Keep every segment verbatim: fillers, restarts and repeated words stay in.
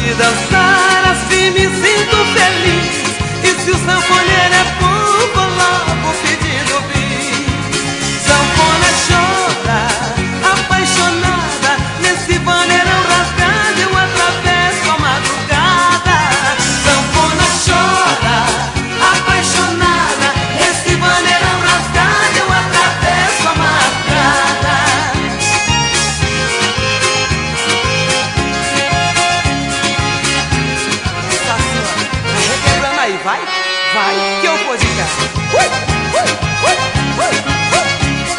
de dançar, assim me sinto feliz. E se o sanfoneiro é bom, vou logo pedindo bis. Sanfona chora, apaixonada, nesse vaneirão rasgado eu atravesso a madrugada. Sanfona chora, apaixonada, nesse vaneirão rasgado eu atravesso a madrugada. Tá assim, ó, vai requebrando aí, vai, vai, que eu vou de cá. Ui, ui, ui, ui, ui.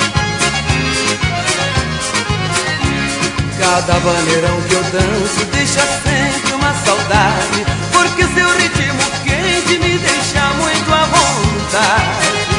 Cada vaneirão que eu danço deixa sempre uma saudade, porque seu ritmo quente me deixa muito à vontade.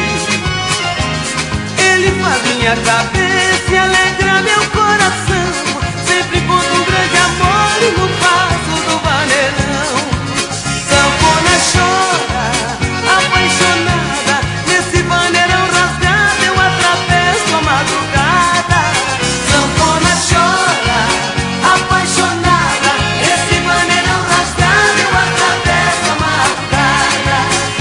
Ele faz minha cabeça e alegra meu coração. Sempre encontro um grande amor no passo do vaneirão. Sanfona chora, apaixonada, nesse vaneirão rasgado eu atravesso a madrugada. Sanfona chora, apaixonada, nesse vaneirão rasgado eu atravesso a madrugada.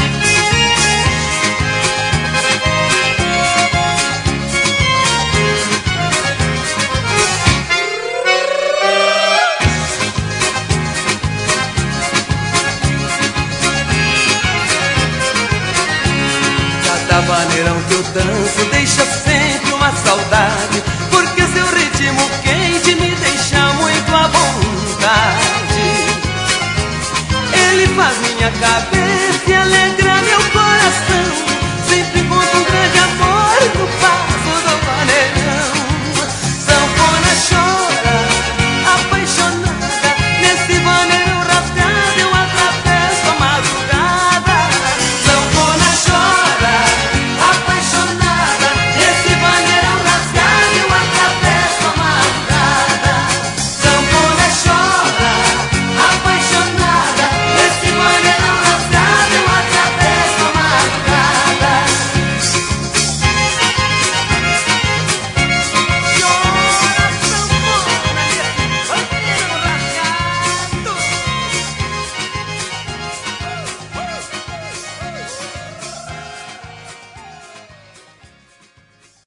Cada vaneirão que eu danço deixa sempre uma saudade, porque seu ritmo quente me deixa muito à vontade. Ele faz minha cabeça e alegra meu coração. Sempre